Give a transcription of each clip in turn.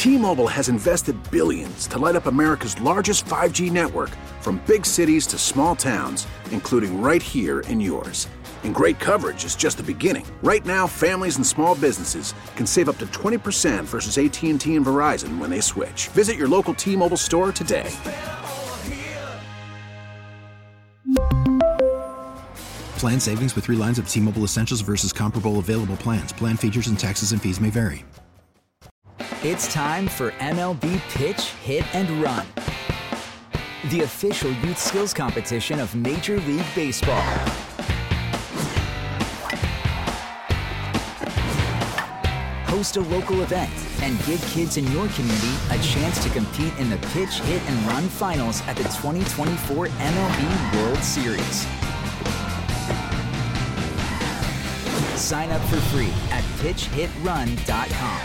T-Mobile has invested billions to light up America's largest 5G network, from big cities to small towns, including right here in yours. And great coverage is just the beginning. Right now, families and small businesses can save up to 20% versus AT&T and Verizon when they switch. Visit your local T-Mobile store today. Plan savings with 3 lines of T-Mobile Essentials versus comparable available plans. Plan features and taxes and fees may vary. It's time for MLB Pitch, Hit, and Run, the official youth skills competition of Major League Baseball. Host a local event and give kids in your community a chance to compete in the Pitch, Hit, and Run finals at the 2024 MLB World Series. Sign up for free at pitchhitrun.com.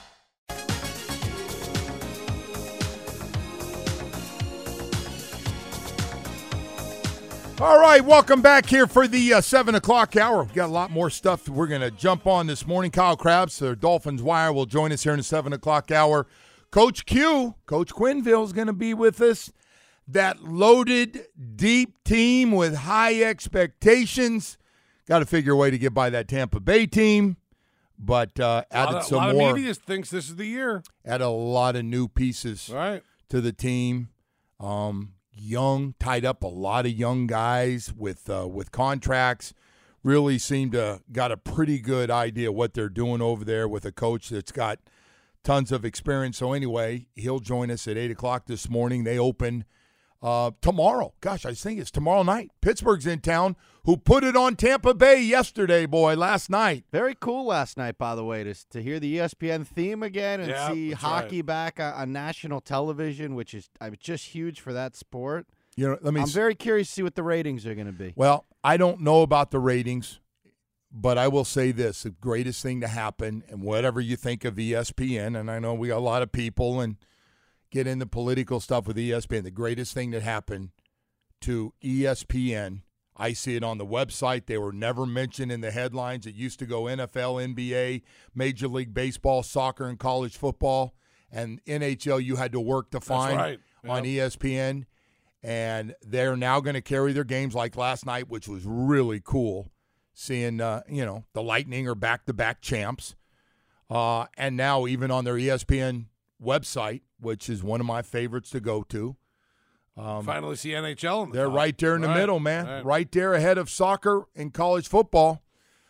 All right, welcome back here for the 7 o'clock hour. We've got a lot more stuff we're going to jump on this morning. Kyle Krabs, the Dolphins Wire, will join us here in the 7 o'clock hour. Coach Q, Coach Quenneville is going to be with us. That loaded, deep team with high expectations. Got to figure a way to get by that Tampa Bay team, but added some more. A lot of media thinks this is the year. Add a lot of new pieces to the team. Young, tied up a lot of young guys with contracts. Really seem to got a pretty good idea what they're doing over there with a coach that's got tons of experience. So anyway, he'll join us at 8 o'clock this morning. They open tomorrow. Gosh, I think it's tomorrow night. Pittsburgh's in town, who put it on Tampa Bay yesterday, last night. Very cool last night, by the way, to hear the ESPN theme again and see hockey back on national television, which is just huge for that sport. I'm very curious to see what the ratings are going to be. Well, I don't know about the ratings, but I will say this. The greatest thing to happen, and whatever you think of ESPN, and I know we got a lot of people and get into political stuff with ESPN. The greatest thing that happened to ESPN, I see it on the website. They were never mentioned in the headlines. It used to go NFL, NBA, Major League Baseball, soccer, and college football. And NHL you had to work to find on ESPN. And they're now going to carry their games like last night, which was really cool, seeing, the Lightning are back-to-back champs. And now even on their ESPN website, which is one of my favorites to go to. Finally see NHL in the They're top. right there in the middle, man. Right there ahead of soccer and college football.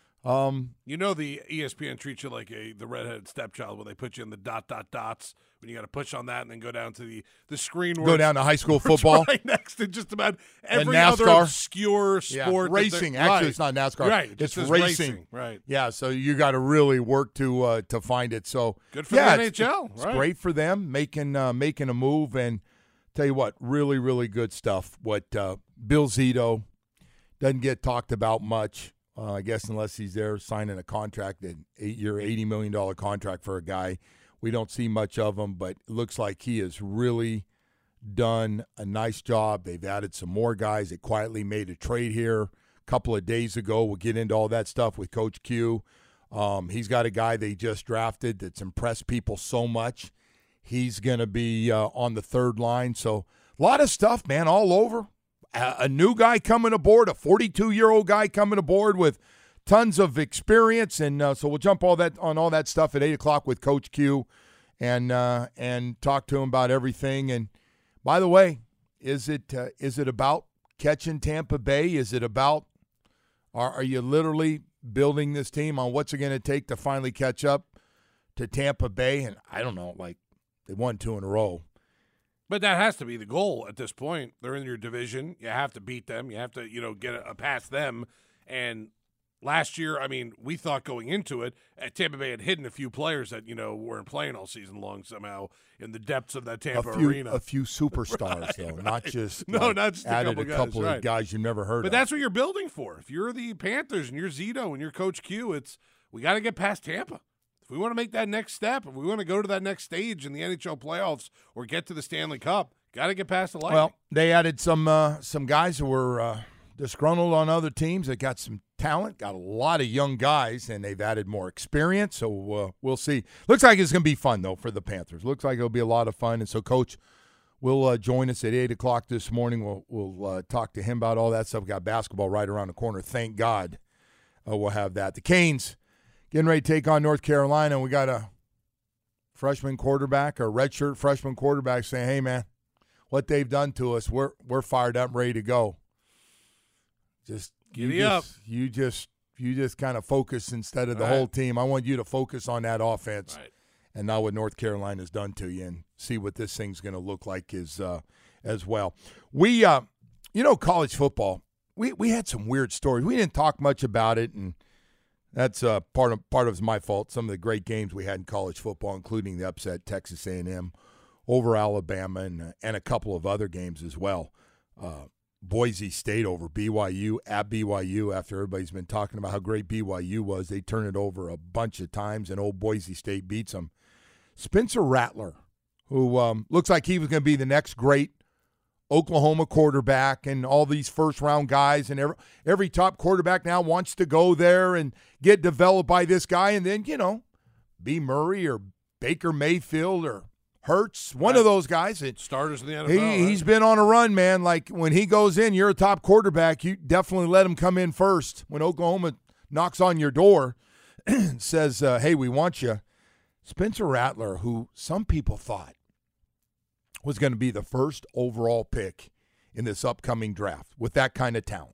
The ESPN treats you like the redheaded stepchild when they put you in the dots when you got to push on that and then go down to the screen. Go down to high school football. Right next to just about every and other obscure sport. Racing. Actually, it's not NASCAR. Right. It's racing. Right. Yeah, so you got to really work to find it. So good for the NHL. It's great for them making a move. And tell you what, really, really good stuff. What Bill Zito doesn't get talked about much. I guess unless he's there signing a contract, an 8-year, $80 million contract for a guy. We don't see much of him, but it looks like he has really done a nice job. They've added some more guys. They quietly made a trade here a couple of days ago. We'll get into all that stuff with Coach Q. He's got a guy they just drafted that's impressed people so much. He's going to be on the third line. So a lot of stuff, man, all over. A new guy coming aboard, a 42-year-old guy coming aboard with tons of experience, and so we'll jump all that stuff at 8 o'clock with Coach Q, and talk to him about everything. And by the way, is it about catching Tampa Bay? Is it about are you literally building this team on what's it going to take to finally catch up to Tampa Bay? And I don't know, they won 2 in a row. But that has to be the goal at this point. They're in your division. You have to beat them. You have to, get past them. And last year, we thought going into it, Tampa Bay had hidden a few players that, weren't playing all season long somehow in the depths of that Tampa arena. A few superstars, though, not just not just added a couple guys, of guys you've never heard of. But that's what you're building for. If you're the Panthers and you're Zito and you're Coach Q, we got to get past Tampa. If we want to make that next step, if we want to go to that next stage in the NHL playoffs or get to the Stanley Cup, got to get past the Lightning. Well, they added some guys who were disgruntled on other teams that got some talent, got a lot of young guys, and they've added more experience. So we'll see. Looks like it's going to be fun, though, for the Panthers. Looks like it'll be a lot of fun. And so Coach will join us at 8 o'clock this morning. We'll talk to him about all that stuff. We've got basketball right around the corner. Thank God we'll have that. The Canes getting ready to take on North Carolina. We got a freshman quarterback, or redshirt freshman quarterback, saying, hey, man, what they've done to us, we're fired up, ready to go. Just giddy up. You just kind of focus instead of the whole team. I want you to focus on that offense, and not what North Carolina's done to you, and see what this thing's going to look like as well. We, college football. We had some weird stories. We didn't talk much about it, and that's part of my fault. Some of the great games we had in college football, including the upset Texas A&M over Alabama, and a couple of other games as well. Boise State over BYU at BYU, after everybody's been talking about how great BYU was. They turn it over a bunch of times, and old Boise State beats them. Spencer Rattler, who looks like he was going to be the next great Oklahoma quarterback, and all these first-round guys, and every top quarterback now wants to go there and get developed by this guy, and then, B. Murray or Baker Mayfield or Hurts, one of those guys. Starters in the NFL. He's been on a run, man. Like, when he goes in, you're a top quarterback. You definitely let him come in first. When Oklahoma knocks on your door and says, hey, we want you. Spencer Rattler, who some people thought was going to be the first overall pick in this upcoming draft with that kind of talent.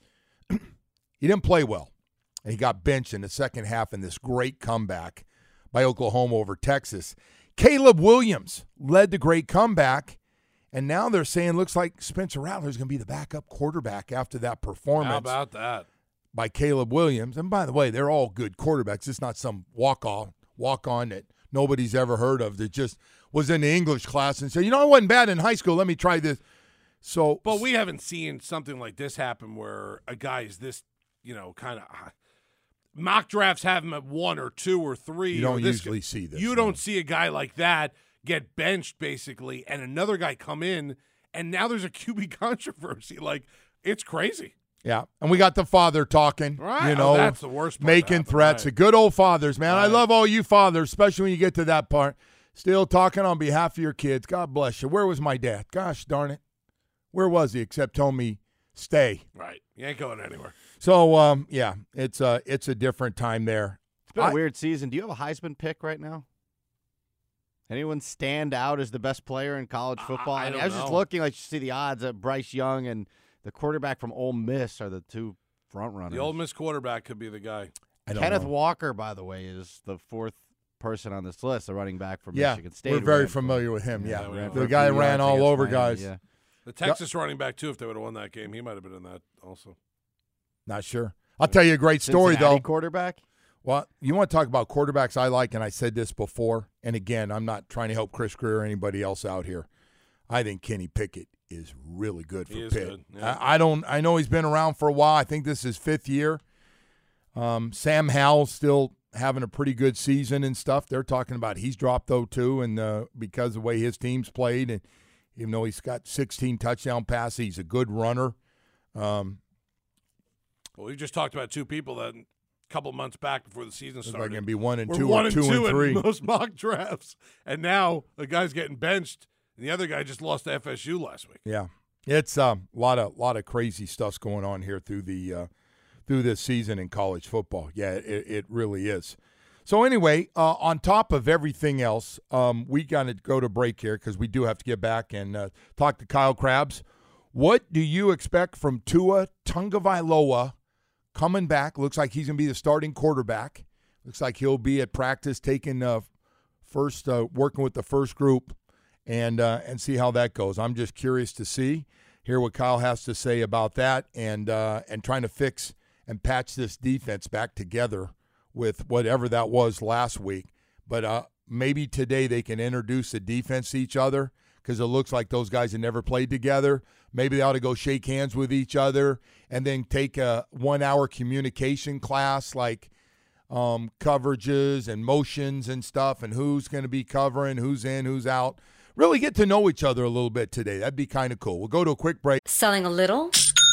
He didn't play well, and he got benched in the second half in this great comeback by Oklahoma over Texas. Caleb Williams led the great comeback, and now they're saying looks like Spencer Rattler is going to be the backup quarterback after that performance. How about that? By Caleb Williams. And by the way, they're all good quarterbacks. It's not some walk-on that nobody's ever heard of that just was in the English class and said, I wasn't bad in high school. Let me try this. But we haven't seen something like this happen where a guy is this, kind of mock drafts have him at 1 or 2 or 3. You don't usually see this. You don't see a guy like that get benched, basically, and another guy come in, and now there's a QB controversy. Like, it's crazy. Yeah, and we got the father talking, right? That's the worst part. Making threats. The good old fathers, man. Right. I love all you fathers, especially when you get to that part. Still talking on behalf of your kids. God bless you. Where was my dad? Gosh darn it. Where was he except telling me stay? Right. You ain't going anywhere. So, it's a different time there. It's been a weird season. Do you have a Heisman pick right now? Anyone stand out as the best player in college football? I was just looking, like, you see the odds that Bryce Young and the quarterback from Ole Miss are the two front runners. The Ole Miss quarterback could be the guy. Kenneth Walker, by the way, is the 4th person on this list, the running back from Michigan State. We're very familiar with him, The guy ran all over guys. Yeah. The Texas running back, too, if they would have won that game, he might have been in that also. Not sure. I'll tell you a great story, Cincinnati though. Quarterback? Well, you want to talk about quarterbacks I like, and I said this before, and again, I'm not trying to help Chris Greer or anybody else out here. I think Kenny Pickett is really good for Pitt. Good. Yeah. I know he's been around for a while. I think this is his 5th year. Sam Howell's still having a pretty good season and stuff. They're talking about he's dropped, though, too, and because of the way his team's played, and even though he's got 16 touchdown passes, he's a good runner. Well, we just talked about 2 people that a couple of months back before the season started. They're going to be 1 and 2 or 2 and 3 in most mock drafts, and now the guy's getting benched, and the other guy just lost to FSU last week. Yeah, it's a lot of crazy stuff's going on here through this season in college football. Yeah, it really is. So anyway, on top of everything else, we got to go to break here because we do have to get back and talk to Kyle Krabs. What do you expect from Tua Tagovailoa coming back? Looks like he's going to be the starting quarterback. Looks like he'll be at practice taking working with the first group and see how that goes. I'm just curious to hear what Kyle has to say about that and trying to fix and patch this defense back together with whatever that was last week. But maybe today they can introduce the defense to each other because it looks like those guys have never played together. Maybe they ought to go shake hands with each other and then take a 1-hour communication class like coverages and motions and stuff and who's going to be covering, who's in, who's out. Really get to know each other a little bit today. That'd be kind of cool. We'll go to a quick break. Selling a little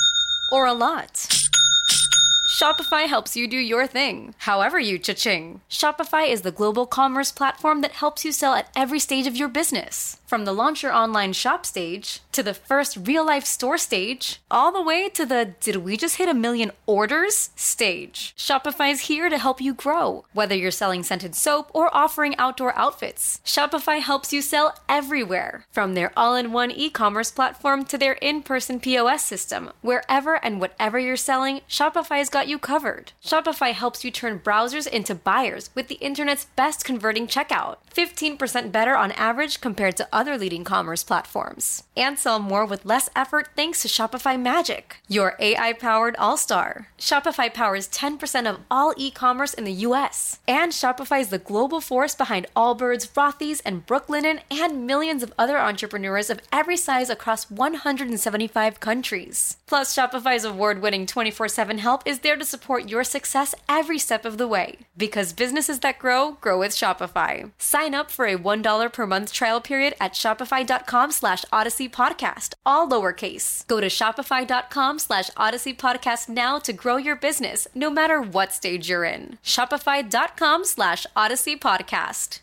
or a lot? Shopify helps you do your thing, however you cha-ching. Shopify is the global commerce platform that helps you sell at every stage of your business. From the launch your online shop stage, to the first real-life store stage, all the way to the did we just hit 1 million orders stage. Shopify's here to help you grow. Whether you're selling scented soap or offering outdoor outfits, Shopify helps you sell everywhere. From their all-in-one e-commerce platform to their in-person POS system, wherever and whatever you're selling, Shopify's got you covered. Shopify helps you turn browsers into buyers with the internet's best converting checkout. 15% better on average compared to other leading commerce platforms. And sell more with less effort thanks to Shopify Magic, your AI-powered all-star. Shopify powers 10% of all e-commerce in the U.S. And Shopify is the global force behind Allbirds, Rothy's, and Brooklinen, and millions of other entrepreneurs of every size across 175 countries. Plus, Shopify's award-winning 24/7 help is there to support your success every step of the way. Because businesses that grow with Shopify. Sign up for a $1 per month trial period at shopify.com/Odyssey Podcast, all lowercase. Go to shopify.com/Odyssey Podcast now to grow your business, no matter what stage you're in. Shopify.com/Odyssey Podcast.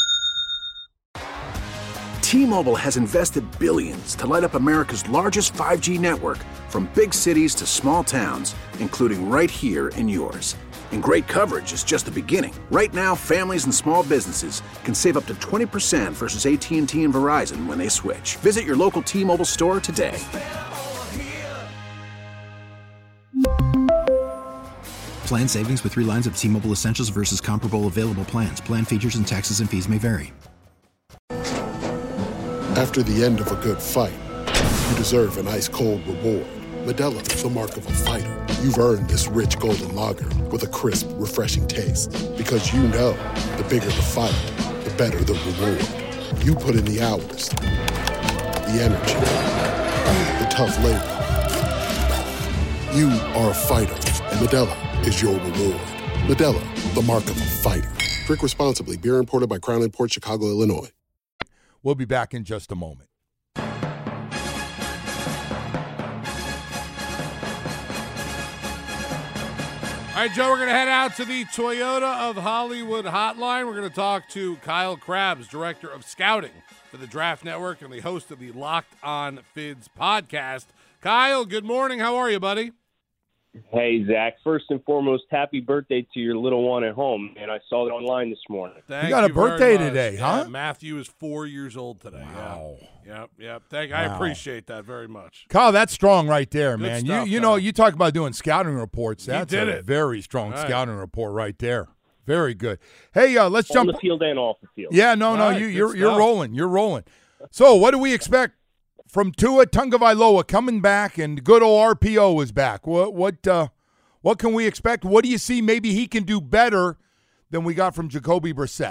T-Mobile has invested billions to light up America's largest 5G network, from big cities to small towns, including right here in yours. And great coverage is just the beginning. Right now, families and small businesses can save up to 20% versus AT&T and Verizon when they switch. Visit your local T-Mobile store today. Plan savings with 3 lines of T-Mobile Essentials versus comparable available plans. Plan features and taxes and fees may vary. After the end of a good fight, you deserve an ice-cold reward. Modelo is the mark of a fighter. You've earned this rich golden lager with a crisp, refreshing taste. Because you know, the bigger the fight, the better the reward. You put in the hours, the energy, the tough labor. You are a fighter, and Modelo is your reward. Modelo, the mark of a fighter. Drink responsibly. Beer imported by Crown Imports, Chicago, Illinois. We'll be back in just a moment. All right, Joe, we're going to head out to the Toyota of Hollywood hotline. We're going to talk to Kyle Krabs, Director of Scouting for the Draft Network and the host of the Locked On Fids podcast. Kyle, good morning. How are you, buddy? Hey, Zach. First and foremost, happy birthday to your little one at home, man. I saw it online this morning. You got a birthday today, huh? Yeah, Matthew is 4 years old today. Wow. Yep. I appreciate that very much. Kyle, that's strong right there, Good man. stuff, you know, you talk about doing scouting reports. That's a very strong right. scouting report right there. Very good. Hey, let's jump on the field and off the field. Yeah, no, Right, you're good stuff. rolling. You're rolling. So, what do we expect from Tua Tagovailoa coming back, and good old RPO is back? What can we expect? What do you see maybe he can do better than we got from Jacoby Brissett?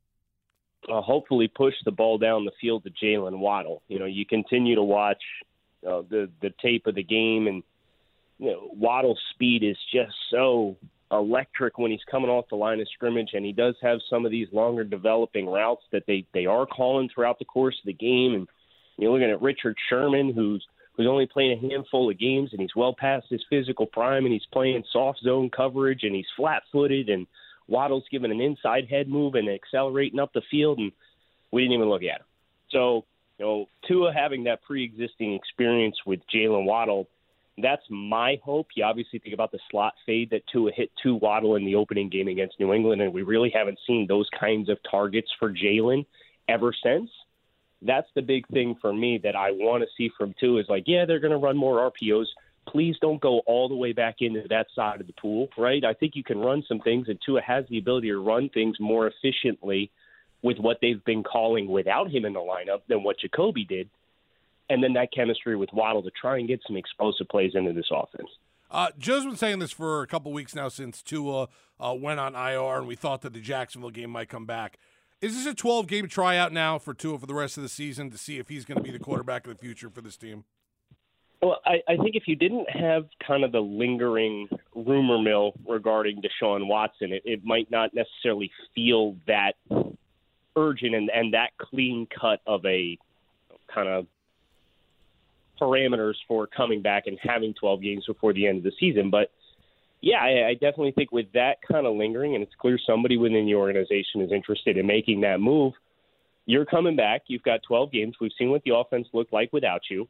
Hopefully push the ball down the field to Jalen Waddle. You know, you continue to watch the tape of the game, and Waddle's speed is just so electric when he's coming off the line of scrimmage, and he does have some of these longer developing routes that they are calling throughout the course of the game. And you're looking at Richard Sherman, who's only playing a handful of games, and he's well past his physical prime, and he's playing soft zone coverage, and he's flat-footed, and Waddle's giving an inside head move and accelerating up the field, and we didn't even look at him. So, Tua having that pre-existing experience with Jalen Waddle, that's my hope. You obviously think about the slot fade that Tua hit to Waddle in the opening game against New England, and we really haven't seen those kinds of targets for Jalen ever since. That's the big thing for me that I want to see from Tua is they're going to run more RPOs. Please don't go all the way back into that side of the pool, right? I think you can run some things, and Tua has the ability to run things more efficiently with what they've been calling without him in the lineup than what Jacoby did. And then that chemistry with Waddle to try and get some explosive plays into this offense. Joe's been saying this for a couple weeks now since Tua went on IR, and we thought that the Jacksonville game might come back. Is this a 12-game tryout now for Tua for the rest of the season to see if he's going to be the quarterback of the future for this team? Well, I think if you didn't have kind of the lingering rumor mill regarding Deshaun Watson, it might not necessarily feel that urgent and that clean cut of a kind of parameters for coming back and having 12 games before the end of the season. But, yeah, I definitely think with that kind of lingering, and it's clear somebody within the organization is interested in making that move, you're coming back. You've got 12 games. We've seen what the offense looked like without you.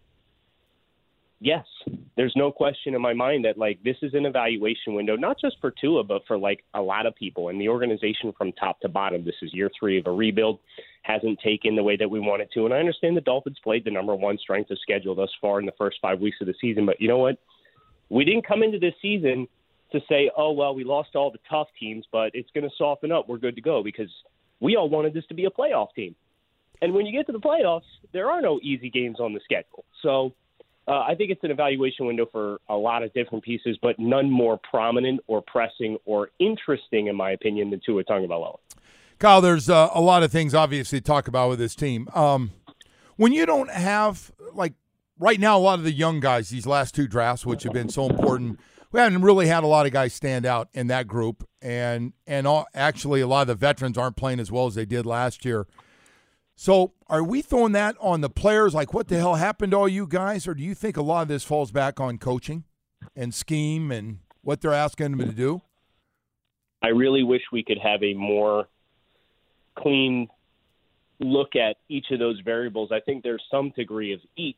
Yes, there's no question in my mind that, like, this is an evaluation window, not just for Tua, but for, like, a lot of people in the organization from top to bottom. This is year 3 of a rebuild, hasn't taken the way that we want it to. And I understand the Dolphins played the number 1 strength of schedule thus far in the first 5 weeks of the season. But you know what? We didn't come into this season to say, oh, well, we lost all the tough teams, but it's going to soften up. We're good to go, because we all wanted this to be a playoff team. And when you get to the playoffs, there are no easy games on the schedule. So I think it's an evaluation window for a lot of different pieces, but none more prominent or pressing or interesting, in my opinion, than Tua Tagovailoa. Kyle, there's a lot of things, obviously, to talk about with this team. When you don't have, like, right now, a lot of the young guys, these last 2 drafts, which have been so important, we haven't really had a lot of guys stand out in that group. And actually, a lot of the veterans aren't playing as well as they did last year. So are we throwing that on the players, like what the hell happened to all you guys, or do you think a lot of this falls back on coaching and scheme and what they're asking them to do? I really wish we could have a more clean look at each of those variables. I think there's some degree of each.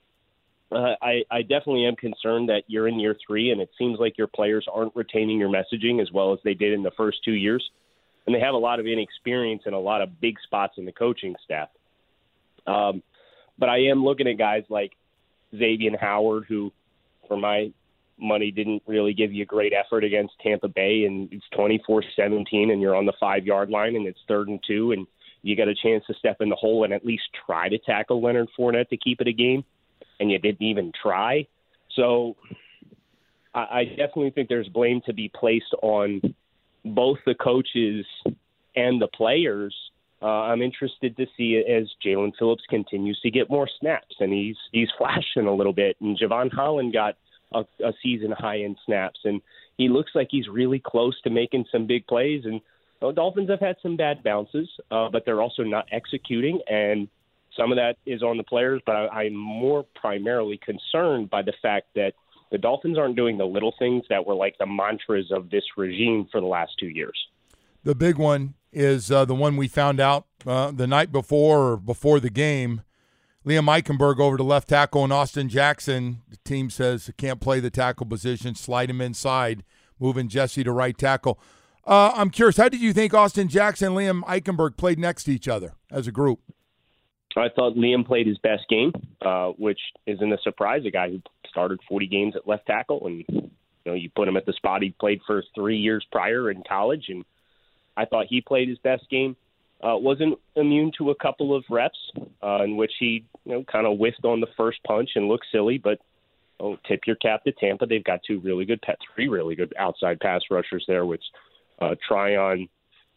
I definitely am concerned that you're in year 3, and it seems like your players aren't retaining your messaging as well as they did in the first 2 years. And they have a lot of inexperience and a lot of big spots in the coaching staff. But I am looking at guys like Xavier Howard, who, for my money, didn't really give you a great effort against Tampa Bay, and it's 24-17, and you're on the 5-yard line, and it's 3rd and 2, and you got a chance to step in the hole and at least try to tackle Leonard Fournette to keep it a game, and you didn't even try. So I definitely think there's blame to be placed on both the coaches and the players. I'm interested to see as Jalen Phillips continues to get more snaps, and he's flashing a little bit. And Javon Holland got a season high in snaps, and he looks like he's really close to making some big plays. And the Dolphins have had some bad bounces, but they're also not executing, and some of that is on the players. But I'm more primarily concerned by the fact that the Dolphins aren't doing the little things that were like the mantras of this regime for the last 2 years. The big one is the one we found out the night before or before the game. Liam Eichenberg over to left tackle, and Austin Jackson, the team says can't play the tackle position, slide him inside, moving Jesse to right tackle. I'm curious, how did you think Austin Jackson and Liam Eichenberg played next to each other as a group? I thought Liam played his best game, which isn't a surprise. A guy who started 40 games at left tackle, and you put him at the spot he played for 3 years prior in college, and I thought he played his best game. Wasn't immune to a couple of reps in which he kind of whiffed on the first punch and looked silly, but tip your cap to Tampa. They've got 3 really good outside pass rushers there, which Tryon,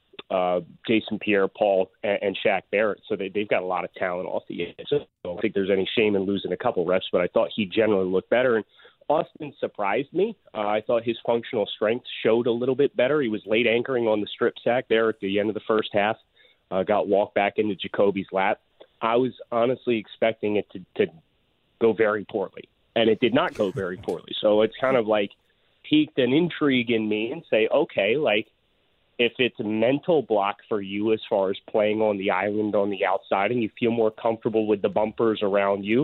Jason Pierre-Paul, and Shaq Barrett. So they've got a lot of talent off the edge. So I don't think there's any shame in losing a couple reps, but I thought he generally looked better. And Austin surprised me. I thought his functional strength showed a little bit better. He was late anchoring on the strip sack there at the end of the first half. Got walked back into Jacoby's lap. I was honestly expecting it to go very poorly, and it did not go very poorly. So it's kind of like piqued an intrigue in me and say, okay, like, if it's a mental block for you as far as playing on the island on the outside and you feel more comfortable with the bumpers around you,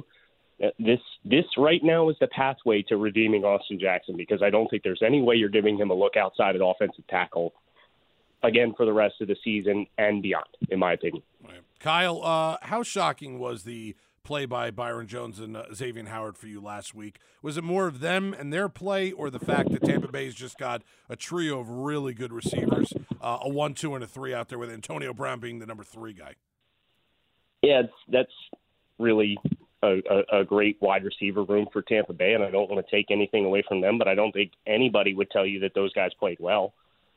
this right now is the pathway to redeeming Austin Jackson, because I don't think there's any way you're giving him a look outside of offensive tackle again for the rest of the season and beyond, in my opinion. Right. Kyle, how shocking was the play by Byron Jones and Xavier Howard for you last week? Was it more of them and their play, or the fact that Tampa Bay's just got a trio of really good receivers, a 1, 2, and a 3 out there, with Antonio Brown being the number 3 guy? Yeah, that's really a great wide receiver room for Tampa Bay, and I don't want to take anything away from them, but I don't think anybody would tell you that those guys played well.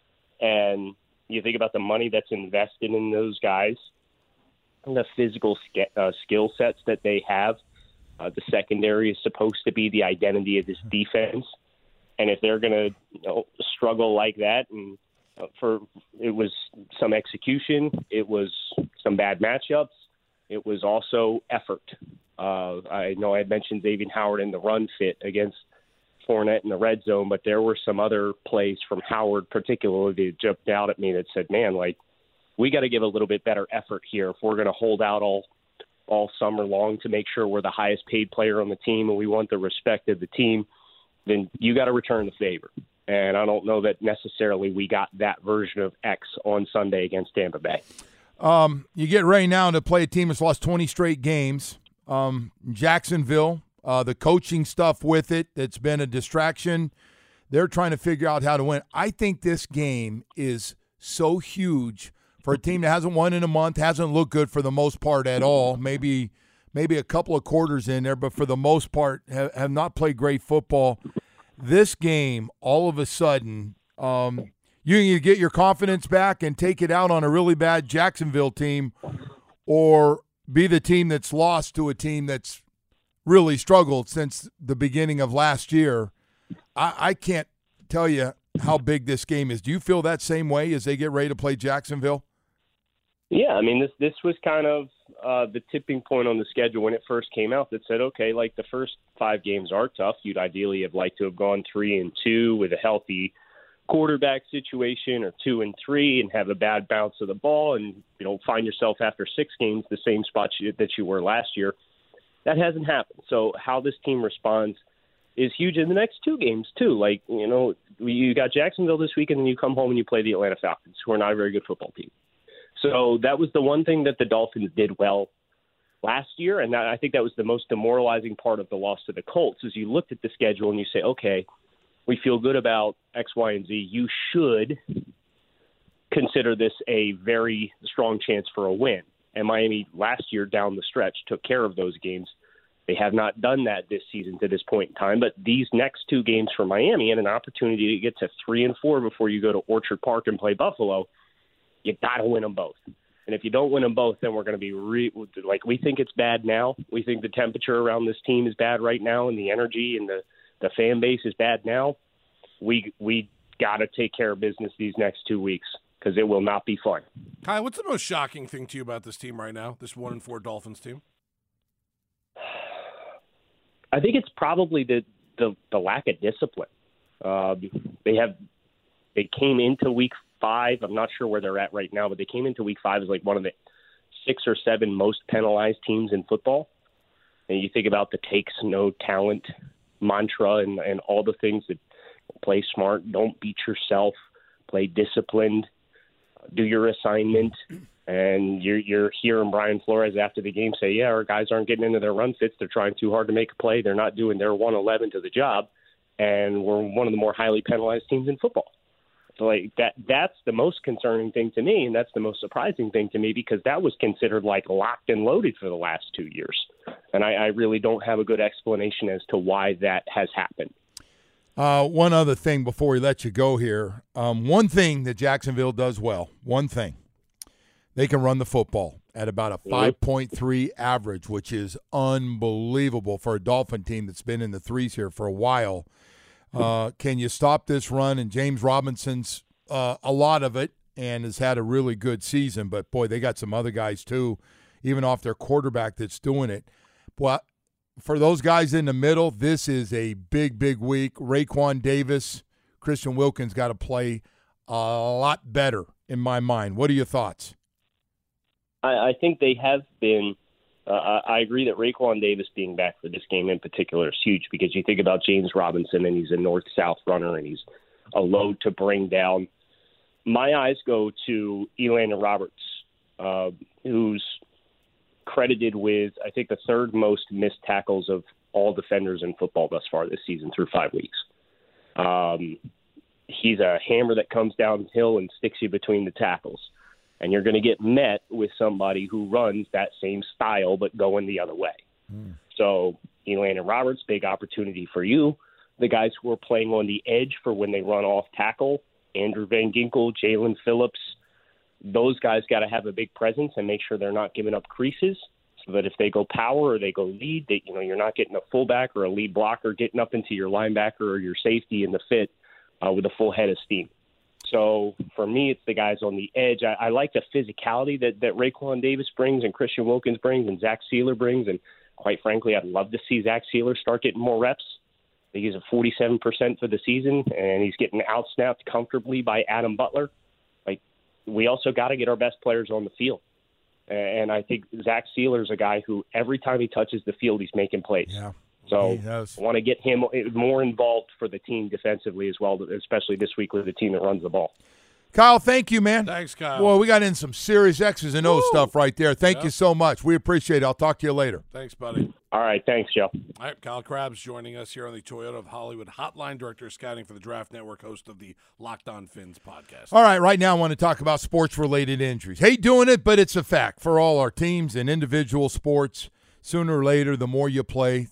And you think about the money that's invested in those guys, the physical skill sets that they have. The secondary is supposed to be the identity of this defense, and if they're going to struggle like that, and it was some execution, it was some bad matchups, it was also effort. I know I had mentioned Xavier Howard in the run fit against Fournette in the red zone, but there were some other plays from Howard particularly that jumped out at me that said, man, like, we got to give a little bit better effort here if we're going to hold out all summer long to make sure we're the highest paid player on the team and we want the respect of the team, then you got to return the favor. And I don't know that necessarily we got that version of X on Sunday against Tampa Bay. You get ready now to play a team that's lost 20 straight games. Jacksonville, the coaching stuff with it, that's been a distraction. They're trying to figure out how to win. I think this game is so huge for a team that hasn't won in a month, hasn't looked good for the most part at all. Maybe a couple of quarters in there, but for the most part have not played great football. This game, all of a sudden, you can get your confidence back and take it out on a really bad Jacksonville team, or be the team that's lost to a team that's really struggled since the beginning of last year. I can't tell you how big this game is. Do you feel that same way as they get ready to play Jacksonville? Yeah, I mean, this was kind of the tipping point on the schedule when it first came out that said, okay, like the first 5 games are tough. You'd ideally have liked to have gone 3-2 with a healthy quarterback situation, or 2-3 and have a bad bounce of the ball and, you know, find yourself after 6 games the same spot that you were last year. That hasn't happened. So how this team responds is huge in the next 2 games too. Like, you know, you got Jacksonville this week and then you come home and you play the Atlanta Falcons, who are not a very good football team. So that was the one thing that the Dolphins did well last year, and I think that was the most demoralizing part of the loss to the Colts, is you looked at the schedule and you say, okay, we feel good about X, Y, and Z. You should consider this a very strong chance for a win. And Miami last year down the stretch took care of those games. They have not done that this season to this point in time, but these next 2 games for Miami and an opportunity to get to 3-4 before you go to Orchard Park and play Buffalo, you got to win them both. And if you don't win them both, then we're going to be we think it's bad now. We think the temperature around this team is bad right now, and the energy and the fan base is bad now. We got to take care of business these next 2 weeks, because it will not be fun. Kai, what's the most shocking thing to you about this team right now, this 1-4 Dolphins team? I think it's probably the lack of discipline. They came into week 5. I'm not sure where they're at right now, but they came into week 5 as like one of the 6 or 7 most penalized teams in football. And you think about the takes no talent mantra and all the things that play smart, don't beat yourself, play disciplined, do your assignment. And you're hearing Brian Flores after the game say, yeah, our guys aren't getting into their run fits. They're trying too hard to make a play. They're not doing their 111 to the job. And we're one of the more highly penalized teams in football. So like that's the most concerning thing to me, and that's the most surprising thing to me, because that was considered like locked and loaded for the last 2 years. And I really don't have a good explanation as to why that has happened. One other thing before we let you go here. One thing that Jacksonville does well, they can run the football at about a 5.3 average, which is unbelievable for a Dolphin team that's been in the 3s here for a while. Can you stop this run? And James Robinson's a lot of it and has had a really good season. But, boy, they got some other guys too, even off their quarterback, that's doing it. But for those guys in the middle, this is a big, big week. Raekwon Davis, Christian Wilkins got to play a lot better in my mind. What are your thoughts? I think they have been I agree that Raekwon Davis being back for this game in particular is huge, because you think about James Robinson, and he's a north-south runner, and he's a load to bring down. My eyes go to Elandon Roberts, who's credited with, I think, the 3rd most missed tackles of all defenders in football thus far this season through 5 weeks. He's a hammer that comes downhill and sticks you between the tackles. And you're going to get met with somebody who runs that same style but going the other way. So Elandon Roberts, big opportunity for you. The guys who are playing on the edge for when they run off tackle, Andrew Van Ginkel, Jalen Phillips, those guys got to have a big presence and make sure they're not giving up creases, so that if they go power or they go lead, you're not getting a fullback or a lead blocker getting up into your linebacker or your safety in the fit with a full head of steam. So for me, it's the guys on the edge. I like the physicality that Raekwon Davis brings and Christian Wilkins brings and Zach Sealer brings. And quite frankly, I'd love to see Zach Sealer start getting more reps. I think he's at 47% for the season, and he's getting out-snapped comfortably by Adam Butler. Like, we also got to get our best players on the field. And I think Zach Sealer's a guy who every time he touches the field, he's making plays. Yeah. So I want to get him more involved for the team defensively as well, especially this week with the team that runs the ball. Kyle, thank you, man. Thanks, Kyle. Boy, we got in some serious X's and O's stuff right there. Thank you so much. We appreciate it. I'll talk to you later. Thanks, buddy. All right. Thanks, Joe. All right, Kyle Krabs joining us here on the Toyota of Hollywood Hotline, Director of Scouting for the Draft Network, host of the Locked On Fins podcast. All right now I want to talk about sports-related injuries. Hate doing it, but it's a fact for all our teams and individual sports. Sooner or later, the more you play,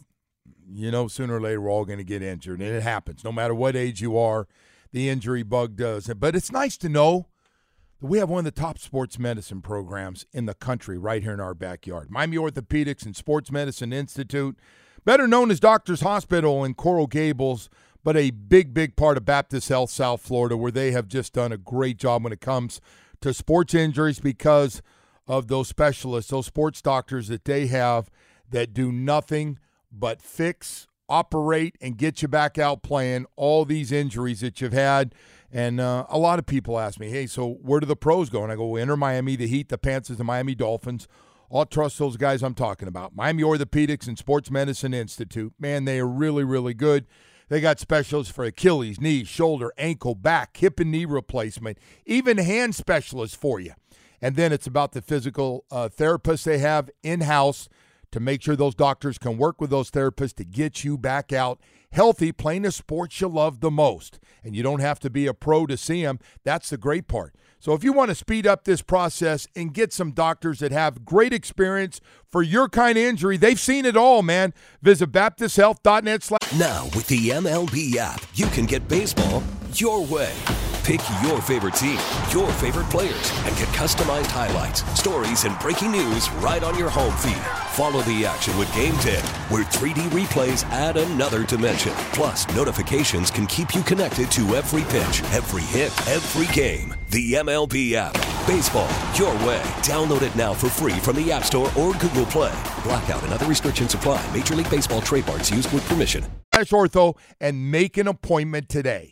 sooner or later we're all going to get injured, and it happens. No matter what age you are, the injury bug does. But it's nice to know that we have one of the top sports medicine programs in the country right here in our backyard. Miami Orthopedics and Sports Medicine Institute, better known as Doctors Hospital in Coral Gables, but a big, big part of Baptist Health South Florida, where they have just done a great job when it comes to sports injuries because of those specialists, those sports doctors that they have that do nothing but fix, operate, and get you back out playing all these injuries that you've had. And a lot of people ask me, hey, so where do the pros go? And I go, enter Miami, the Heat, the Panthers, the Miami Dolphins. I'll trust those guys I'm talking about. Miami Orthopedics and Sports Medicine Institute. Man, they are really, really good. They got specialists for Achilles, knee, shoulder, ankle, back, hip and knee replacement, even hand specialists for you. And then it's about the physical therapists they have in-house to make sure those doctors can work with those therapists to get you back out healthy, playing the sports you love the most. And you don't have to be a pro to see them. That's the great part. So if you want to speed up this process and get some doctors that have great experience for your kind of injury, they've seen it all, man. Visit BaptistHealth.net. Now with the MLB app, you can get baseball your way. Pick your favorite team, your favorite players, and get customized highlights, stories, and breaking news right on your home feed. Follow the action with Game 10, where 3D replays add another dimension. Plus, notifications can keep you connected to every pitch, every hit, every game. The MLB app. Baseball your way. Download it now for free from the App Store or Google Play. Blackout and other restrictions apply. Major League Baseball trademarks used with permission. Ortho and make an appointment today.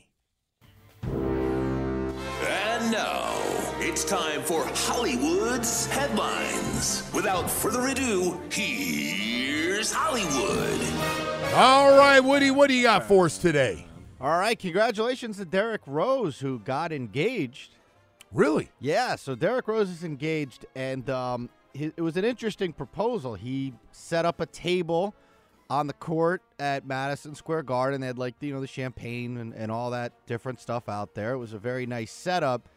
And now, it's time for Hollywood's Headlines. Without further ado, here's Hollywood. All right, Woody, what do you got for us today? All right, congratulations to Derrick Rose, who got engaged. Really? Yeah, so Derrick Rose is engaged, and it was an interesting proposal. He set up a table on the court at Madison Square Garden. They had, the champagne and all that different stuff out there. It was a very nice setup.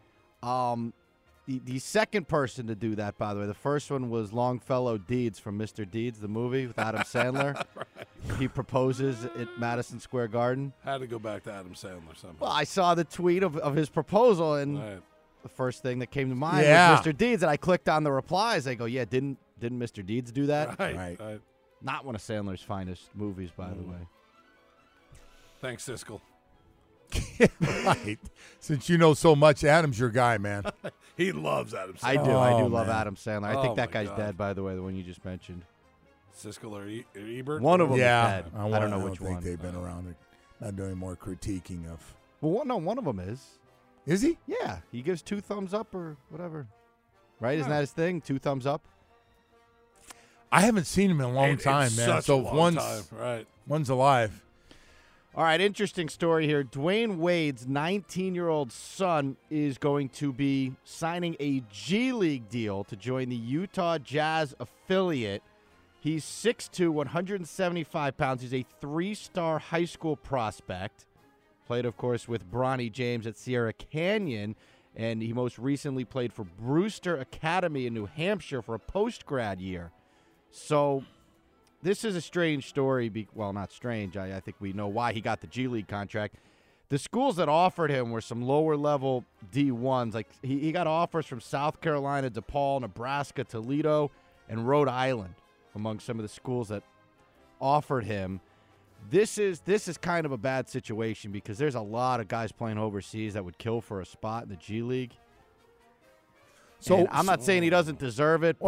The second person to do that, by the way, the first one was Longfellow Deeds from Mr. Deeds, the movie with Adam Sandler. Right. He proposes at Madison Square Garden. Had to go back to Adam Sandler somehow. Well, I saw the tweet of his proposal, and the first thing that came to mind was Mr. Deeds, and I clicked on the replies. I go, yeah, didn't Mr. Deeds do that? Right. Not one of Sandler's finest movies, by the way. Thanks, Siskel. Right. Since you know so much, Adam's your guy, man. He loves Adam Sandler. I do love Adam Sandler. I think that guy's dead, by the way, the one you just mentioned. Siskel or Ebert? One of them is dead. I don't know which one. I think they've been around. Not doing more critiquing of. Well, no, one of them is. Is he? Yeah. He gives 2 thumbs up or whatever. Right? Isn't that his thing? 2 thumbs up? I haven't seen him in a long time, man. So one's alive. All right, interesting story here. Dwayne Wade's 19-year-old son is going to be signing a G League deal to join the Utah Jazz affiliate. He's 6'2", 175 pounds. He's a 3-star high school prospect. Played, of course, with Bronny James at Sierra Canyon, and he most recently played for Brewster Academy in New Hampshire for a post-grad year. So this is a strange story. Well, not strange. I think we know why he got the G League contract. The schools that offered him were some lower-level D1s. Like he got offers from South Carolina, DePaul, Nebraska, Toledo, and Rhode Island among some of the schools that offered him. This is kind of a bad situation because there's a lot of guys playing overseas that would kill for a spot in the G League. So I'm not saying he doesn't deserve it, but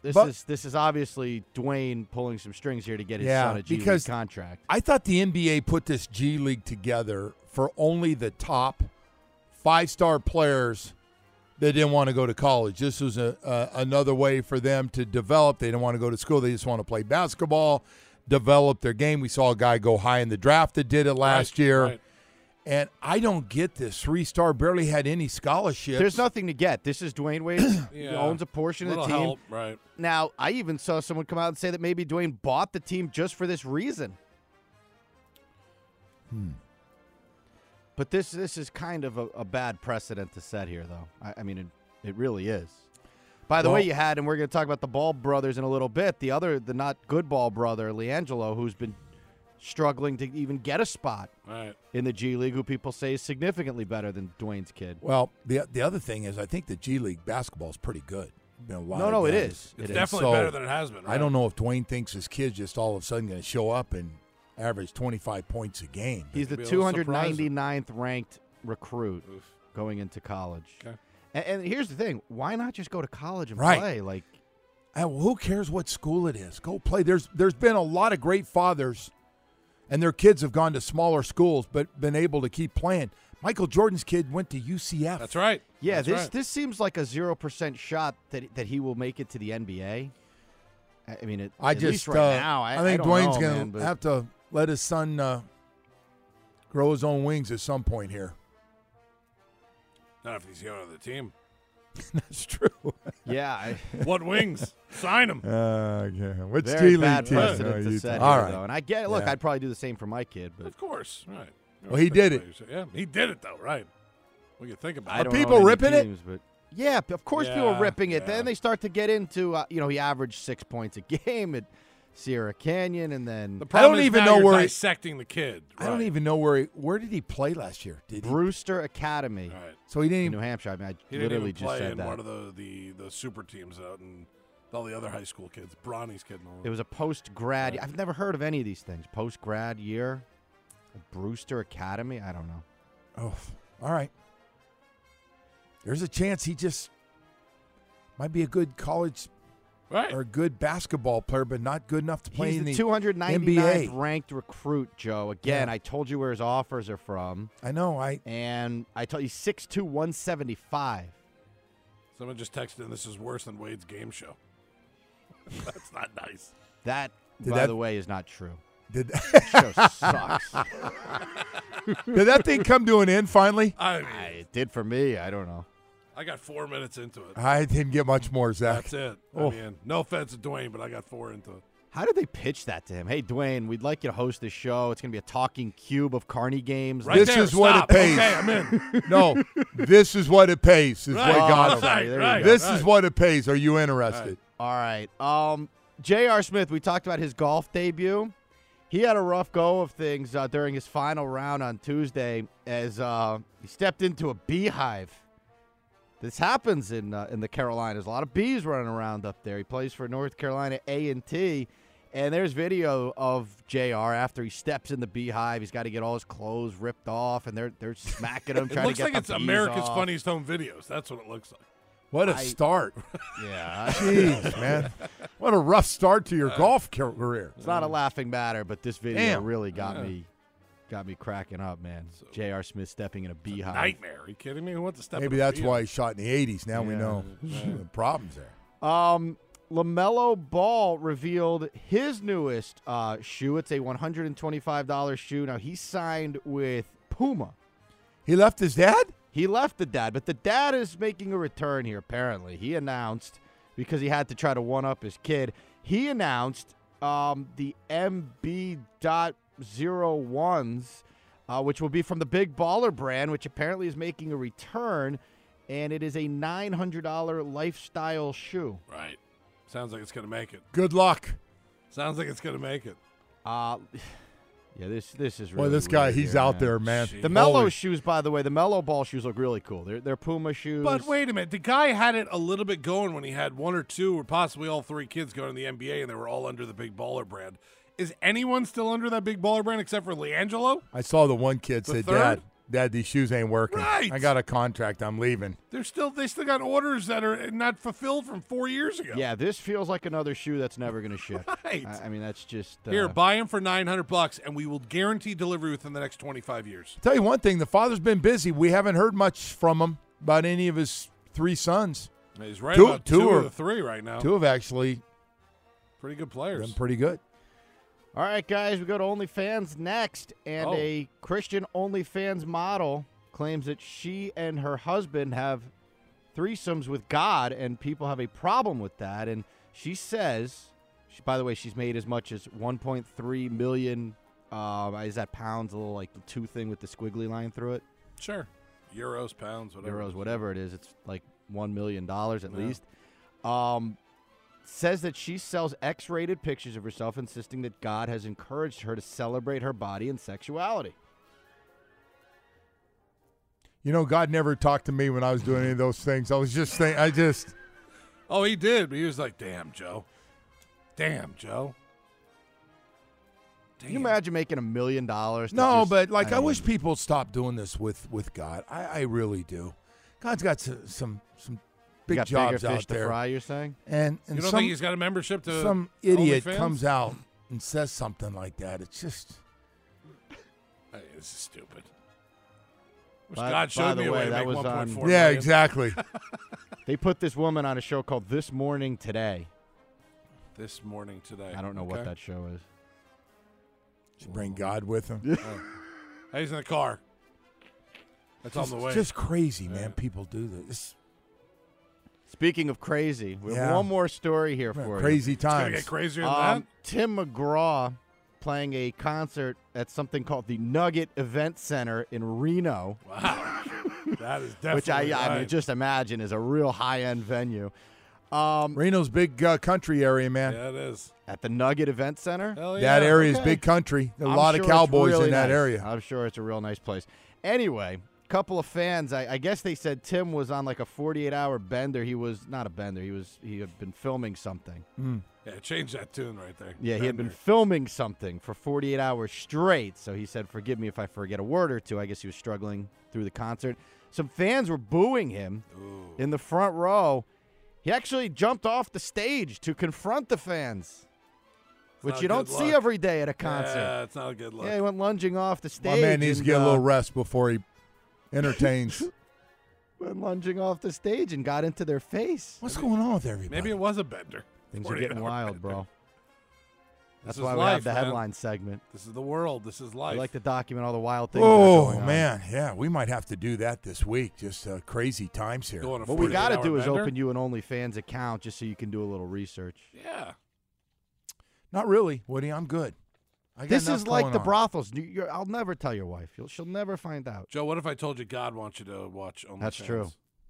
This is obviously Dwayne pulling some strings here to get his son a G League contract. I thought the NBA put this G League together for only the top 5-star players that didn't want to go to college. This was another way for them to develop. They didn't want to go to school. They just want to play basketball, develop their game. We saw a guy go high in the draft that did it last year. Right. And I don't get this. 3-star barely had any scholarships. There's nothing to get. This is Dwayne Wade. He owns a portion of the team. Help, right. Now, I even saw someone come out and say that maybe Dwayne bought the team just for this reason. But this is kind of a bad precedent to set here, though. I mean, it really is. By the way, you had, and we're going to talk about the Ball brothers in a little bit, the not good Ball brother, LiAngelo, who's been struggling to even get a spot in the G League, who people say is significantly better than Dwayne's kid. Well, the other thing is I think the G League basketball is pretty good. No, it is. It's definitely better than it has been. Right? I don't know if Dwayne thinks his kid's just all of a sudden going to show up and average 25 points a game. He's the 299th ranked recruit going into college. Okay. And here's the thing. Why not just go to college and play? Like, who cares what school it is? Go play. There's been a lot of great fathers, and their kids have gone to smaller schools but been able to keep playing. Michael Jordan's kid went to UCF. That's right. Yeah, this seems like a 0% shot that he will make it to the NBA. I mean, at least right now, I think Dwayne's going to have to let his son grow his own wings at some point here. Not if he's the owner of the team. That's true. Yeah. What wings? Sign him. Which Very G bad League precedent to set here, though. And I get it. Look, I'd probably do the same for my kid. But of course, right. Well, he did it. Yeah, he did it, though, right. What do you think about it? Are people ripping it? But yeah, of course people are ripping it. Then they start to get into, he averaged 6 points a game at Sierra Canyon, and then the problem is now you're dissecting the kid. Right. I don't even know where did he play last year? Brewster Academy. Right. So he didn't in New Hampshire. I mean, he literally didn't even just play said in that. one of the super teams out and all the other high school kids. Bronny's kid. And all that. It was a post-grad. I've never heard of any of these things. Post-grad year, Brewster Academy. I don't know. Oh, all right. There's a chance he just might be a good college or a good basketball player, but not good enough to play in the 299th NBA. ranked recruit, Joe. Again, I told you where his offers are from. I know. And I told you 6'2", 175. Someone just texted in, this is worse than Wade's game show. That's not nice. That, by the way, is not true. Did that show sucks. Did that thing come to an end finally? It did for me. I don't know. I got 4 minutes into it. I didn't get much more, Zach. That's it. I mean, no offense to Dwayne, but I got 4 into it. How did they pitch that to him? Hey, Dwayne, we'd like you to host this show. It's going to be a talking cube of Carney games. Right this there, is what it pays. Okay, I'm in. No, this is what it pays. Is what got him. Right, this is what it pays. Are you interested? All right. J.R. Smith, we talked about his golf debut. He had a rough go of things during his final round on Tuesday as he stepped into a beehive. This happens in the Carolinas. A lot of bees running around up there. He plays for North Carolina A&T, and there's video of JR after he steps in the beehive. He's got to get all his clothes ripped off, and they're smacking him, trying to get the bees off. It looks like it's America's Funniest Home Videos. That's what it looks like. What a start. Yeah. Jeez, man. What a rough start to your golf career. It's not a laughing matter, but this video really got me cracking up, man. So, J.R. Smith stepping in a beehive. Nightmare. Are you kidding me? Who wants to step Maybe in a that's beehive? why he shot in the 80s. Now we know the problems there. LaMelo Ball revealed his newest shoe. It's a $125 shoe. Now, he signed with Puma. He left his dad? He left the dad, but the dad is making a return here, apparently. He announced, because he had to try to one-up his kid, he announced the MB.01s, which will be from the Big Baller brand, which apparently is making a return, and it is a $900 lifestyle shoe. Right. Sounds like it's going to make it. Good luck. Sounds like it's going to make it. Yeah, this is really Well, this guy, weird he's here, out man. there, man. The Melo shoes, by the way, the Melo Ball shoes look really cool. They're Puma shoes. But wait a minute. The guy had it a little bit going when he had 1 or 2 or possibly all 3 kids going to the NBA, and they were all under the Big Baller brand. Is anyone still under that Big Baller brand except for LiAngelo? I saw the one kid say, third? Dad, these shoes ain't working. Right. I got a contract. I'm leaving. They still got orders that are not fulfilled from 4 years ago. Yeah, this feels like another shoe that's never going to ship. Right. I mean, that's just Here, buy them for $900, and we will guarantee delivery within the next 25 years. I'll tell you one thing, the father's been busy. We haven't heard much from him about any of his 3 sons. He's right about two of the 3 right now. 2 have actually pretty good players. Been pretty good. All right, guys, we go to OnlyFans next, and a Christian OnlyFans model claims that she and her husband have threesomes with God, and people have a problem with that. And she says, by the way, she's made as much as 1.3 million. Is that pounds? A little like the 2 thing with the squiggly line through it. Sure, euros, pounds, whatever. Euros, whatever it is. It's like $1 million at least. Says that she sells X-rated pictures of herself, insisting that God has encouraged her to celebrate her body and sexuality. You know, God never talked to me when I was doing any of those things. I was just saying, Oh, he did. He was like, damn, Joe. Damn, Joe. Can you imagine making $1 million? No, but I wish people would stop doing this with God. I really do. God's got some big jobs out there. To fry, you're saying? And you don't think he's got a membership to some idiot OnlyFans? comes out and says something like that. It's just this is stupid. God showed me a way to make 1.4 million. Yeah, exactly. They put this woman on a show called This Morning Today. This Morning Today. I don't know what that show is. Should bring God with him. He's in the car. That's on the way. It's just crazy, man. People do this. Speaking of crazy, we have one more story here for you. Crazy times. It's going to get crazier than that? Tim McGraw playing a concert at something called the Nugget Event Center in Reno. Wow. That is definitely which I mean, just imagine is a real high-end venue. Reno's big country area, man. Yeah, it is. At the Nugget Event Center? Hell yeah. That area is big country. A lot of cowboys in that area. I'm sure it's a real nice place. Anyway, a couple of fans, I guess they said Tim was on like a 48-hour bender. He was not a bender. He had been filming something. Yeah, change that tune right there. Yeah, he had been filming something for 48 hours straight. So he said, forgive me if I forget a word or two. I guess he was struggling through the concert. Some fans were booing him in the front row. He actually jumped off the stage to confront the fans, which you don't see every day at a concert. Yeah, it's not a good look. Yeah, he went lunging off the stage. My man needs to get a little rest before he entertains. Went lunging off the stage and got into their face. What's going on with everybody? Maybe it was a bender. Things are getting wild, bro. That's why life, we have the man. headline segment. This is the world. This is life. We like to document all the wild things that are going on. Man, yeah, we might have to do that this week. Just crazy times here. What we got to do is open you an OnlyFans account just so you can do a little research. Yeah. Not really, Woody. I'm good. This is like the brothels. I'll never tell your wife. She'll never find out. Joe, what if I told you God wants you to watch OnlyFans? That's true.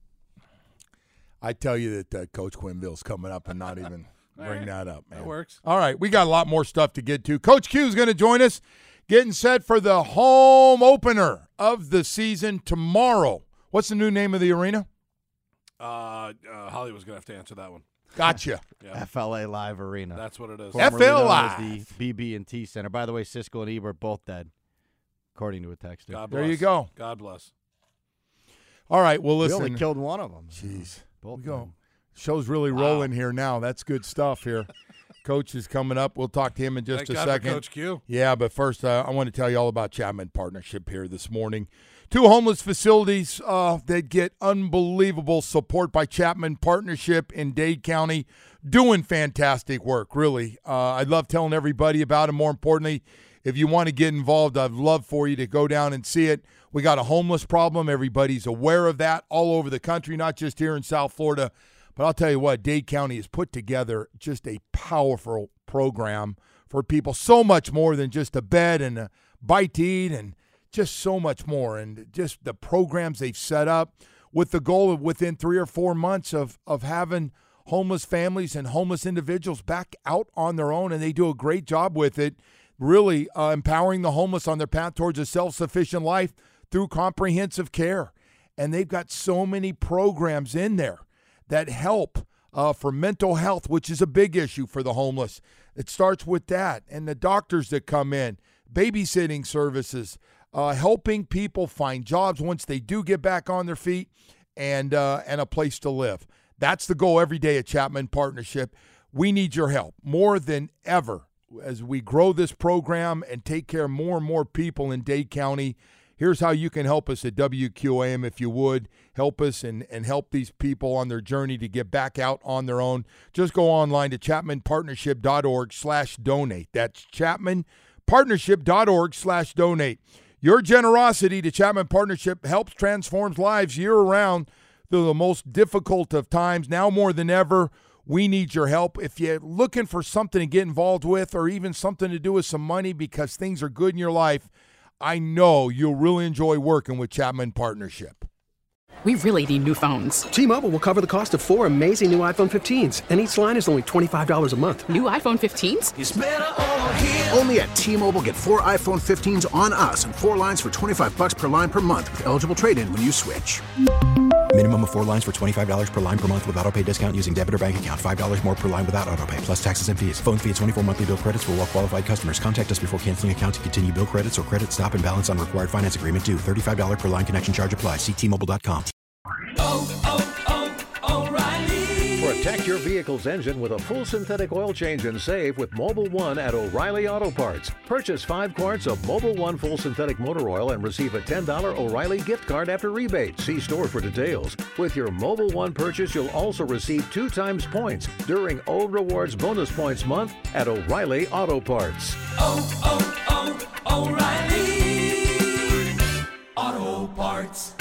I tell you that Coach Quinville's coming up and not even bring that up, man. That works. All right, we got a lot more stuff to get to. Coach Q is going to join us, getting set for the home opener of the season tomorrow. What's the new name of the arena? Holly was going to have to answer that one. Gotcha. Yeah. FLA Live Arena. That's what it is. FLA Live. The BB&T Center. By the way, Siskel and Ebert both dead, according to a texter. God bless. There you go. God bless. All right, well, listen. We only killed one of them. Jeez. Both we go. Show's really rolling here now. That's good stuff here. Coach is coming up. We'll talk to him in just Thank a God second. for Coach Q. Yeah, but first, I want to tell you all about Chapman Partnership here this morning. 2 homeless facilities that get unbelievable support by Chapman Partnership in Dade County, doing fantastic work, really. I love telling everybody about it. More importantly, if you want to get involved, I'd love for you to go down and see it. We got a homeless problem. Everybody's aware of that all over the country, not just here in South Florida. But I'll tell you what, Dade County has put together just a powerful program for people. So much more than just a bed and a bite to eat and just so much more. And just the programs they've set up with the goal of within 3 or 4 months of having homeless families and homeless individuals back out on their own. And they do a great job with it, really empowering the homeless on their path towards a self-sufficient life through comprehensive care. And they've got so many programs in there that help for mental health, which is a big issue for the homeless. It starts with that. And the doctors that come in, babysitting services, helping people find jobs once they do get back on their feet and a place to live. That's the goal every day at Chapman Partnership. We need your help more than ever as we grow this program and take care of more and more people in Dade County. Here's how you can help us at WQAM if you would. Help us and help these people on their journey to get back out on their own. Just go online to chapmanpartnership.org/donate. That's chapmanpartnership.org/donate. Your generosity to Chapman Partnership helps transform lives year-round through the most difficult of times. Now more than ever, we need your help. If you're looking for something to get involved with or even something to do with some money because things are good in your life, I know you'll really enjoy working with Chapman Partnership. We really need new phones. T-Mobile will cover the cost of 4 amazing new iPhone 15s, and each line is only $25 a month. New iPhone 15s? It's better over here. Only at T-Mobile, get 4 iPhone 15s on us and 4 lines for $25 per line per month with eligible trade-in when you switch. Minimum of 4 lines for $25 per line per month with autopay discount using debit or bank account. $5 more per line without autopay, plus taxes and fees. Phone fee at 24 monthly bill credits for well-qualified customers. Contact us before canceling account to continue bill credits or credit stop and balance on required finance agreement due. $35 per line connection charge applies. See T-Mobile.com. O'Reilly. Protect your vehicle's engine with a full synthetic oil change and save with Mobil 1 at O'Reilly Auto Parts. Purchase 5 quarts of Mobil 1 full synthetic motor oil and receive a $10 O'Reilly gift card after rebate. See store for details. With your Mobil 1 purchase, you'll also receive 2 times points during O Rewards Bonus Points Month at O'Reilly Auto Parts. O'Reilly Auto Parts.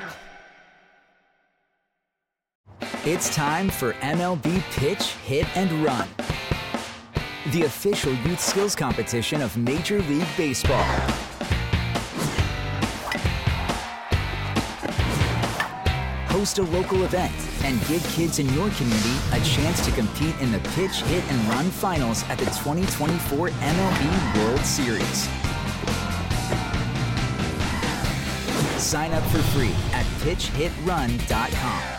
It's time for MLB Pitch, Hit, and Run, the official youth skills competition of Major League Baseball. Host a local event and give kids in your community a chance to compete in the Pitch, Hit, and Run finals at the 2024 MLB World Series. Sign up for free at pitchhitrun.com.